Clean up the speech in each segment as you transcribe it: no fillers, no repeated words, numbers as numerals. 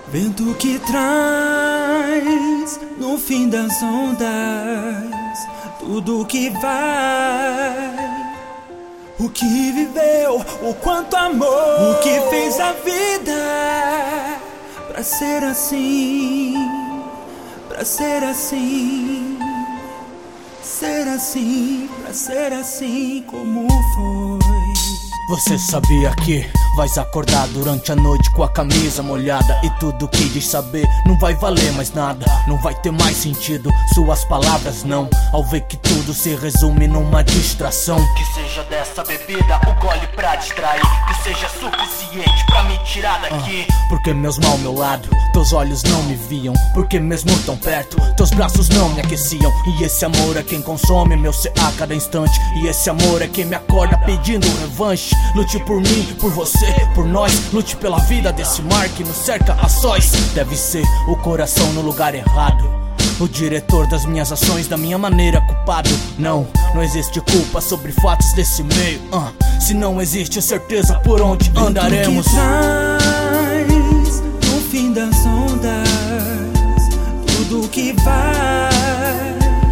Vento que traz no fim das ondas tudo que vai, o que viveu, o quanto amor, o que fez a vida pra ser assim, pra ser assim, ser assim, pra ser assim como foi. Você sabia que vais acordar durante a noite com a camisa molhada, e tudo que diz saber não vai valer mais nada, não vai ter mais sentido suas palavras não, ao ver que tudo se resume numa distração. Que seja dessa bebida o gole pra distrair, que seja suficiente pra me tirar daqui. Porque mesmo ao meu lado, teus olhos não me viam, porque mesmo tão perto, teus braços não me aqueciam. E esse amor é quem consome meu ser a cada instante, e esse amor é quem me acorda pedindo revanche. Lute por mim, por você, por nós, lute pela vida desse mar que nos cerca a sós. Deve ser o coração no lugar errado, o diretor das minhas ações, da minha maneira culpado. Não existe culpa sobre fatos desse meio, se não existe certeza por onde andaremos. Que traz no fim das ondas tudo que vai,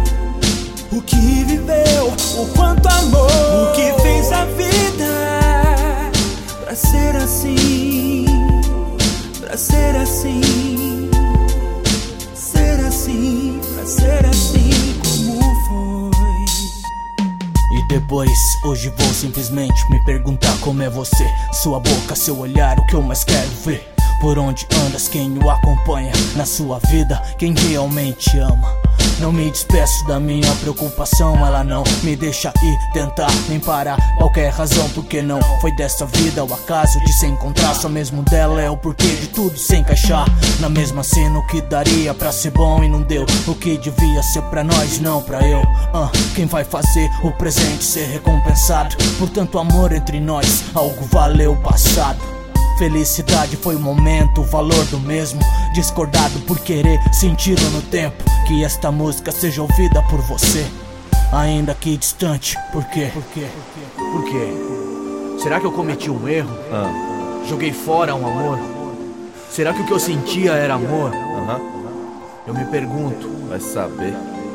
o que viveu, o quanto amor, o que fez a vida pra ser assim, pra ser assim, ser assim, pra ser assim como foi. E depois, hoje vou simplesmente me perguntar como é você, sua boca, seu olhar, o que eu mais quero ver. Por onde andas, quem o acompanha na sua vida, quem realmente ama. Não me despeço da minha preocupação, ela não me deixa ir tentar nem parar qualquer razão, porque não foi dessa vida o acaso de se encontrar. Só mesmo dela é o porquê de tudo se encaixar na mesma cena. O que daria pra ser bom e não deu, o que devia ser pra nós, não pra eu. Quem vai fazer o presente ser recompensado por tanto amor entre nós? Algo valeu o passado. Felicidade foi o momento, o valor do mesmo, discordado por querer sentido no tempo. Que esta música seja ouvida por você, ainda que distante. Por quê? Por quê? Por quê? Será que eu cometi um erro? Joguei fora um amor? Será que o que eu sentia era amor? Eu me pergunto. Vai saber.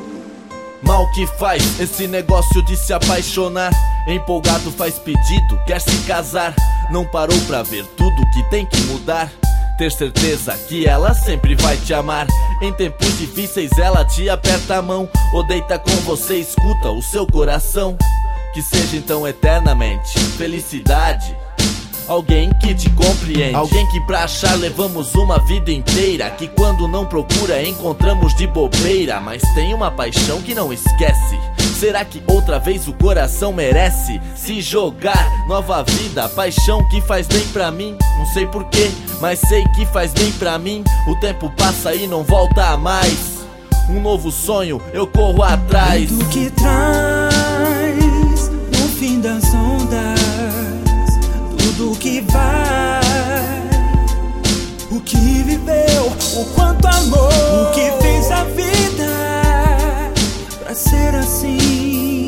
Mal que faz esse negócio de se apaixonar, empolgado faz pedido, quer se casar. Não parou pra ver tudo que tem que mudar, ter certeza que ela sempre vai te amar. Em tempos difíceis ela te aperta a mão, ou deita com você, escuta o seu coração. Que seja então eternamente felicidade, alguém que te compreende, alguém que pra achar levamos uma vida inteira, que quando não procura encontramos de bobeira. Mas tem uma paixão que não esquece. Será que outra vez o coração merece se jogar? Nova vida, paixão que faz bem pra mim. Não sei porquê, mas sei que faz bem pra mim. O tempo passa e não volta mais. Um novo sonho, eu corro atrás. Vento que traz no fim das ondas tudo que vai, o que viveu, o quanto amor, o que fez a vida pra ser assim,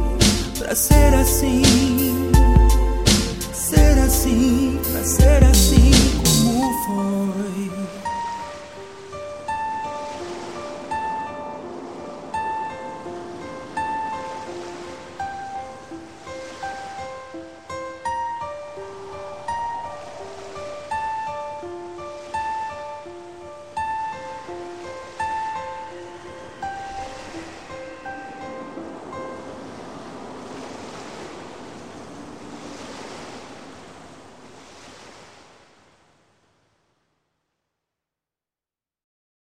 pra ser assim, ser assim, pra ser assim.